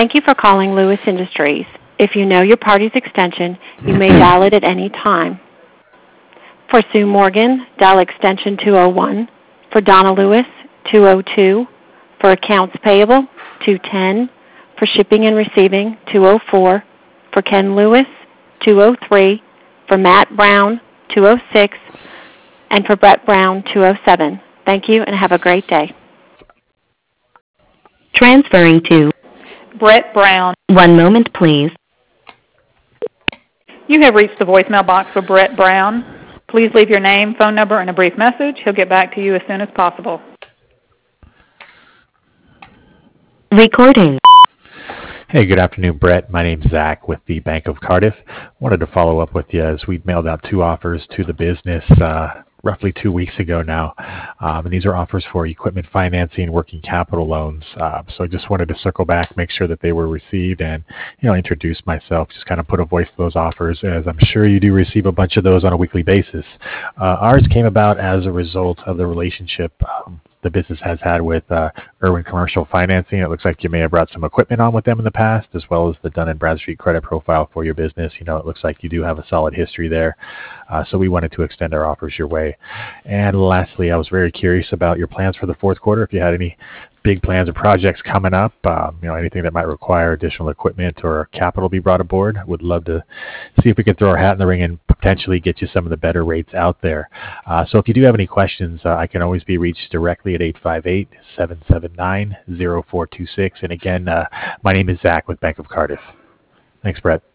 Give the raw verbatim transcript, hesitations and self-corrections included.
Thank you for calling Lewis Industries. If you know your party's extension, you may dial it at any time. For Sue Morgan, dial extension two oh one. For Donna Lewis, two oh two. For accounts payable, two ten. For shipping and receiving, two oh four. For Ken Lewis, two oh three. For Matt Brown, two oh six. And for Brett Brown, two oh seven. Thank you and have a great day. Transferring to Brett Brown. One moment, please. You have reached the voicemail box for Brett Brown. Please leave your name, phone number, and a brief message. He'll get back to you as soon as possible. Recording. Hey, good afternoon, Brett. My name's Zach with the Bank of Cardiff. Wanted to follow up with you as we mailed out two offers to the business uh, roughly two weeks ago now. Um, and these are offers for equipment financing, working capital loans. Uh, so I just wanted to circle back, make sure that they were received, and you know, introduce myself, just kind of put a voice to those offers, as I'm sure you do receive a bunch of those on a weekly basis. Uh, ours came about as a result of the relationship um, the business has had with uh, Irwin Commercial Financing. It looks like you may have brought some equipment on with them in the past, as well as the Dun and Bradstreet credit profile for your business. You know, it looks like you do have a solid history there. Uh, so we wanted to extend our offers your way. And lastly, I was very curious about your plans for the fourth quarter. If you had any big plans or projects coming up, um, you know, anything that might require additional equipment or capital be brought aboard, would love to see if we could throw our hat in the ring and potentially get you some of the better rates out there. Uh, so if you do have any questions, uh, I can always be reached directly at eight five eight, seven seven nine, zero four two six. And again, uh, my name is Zach with Bank of Cardiff. Thanks, Brett.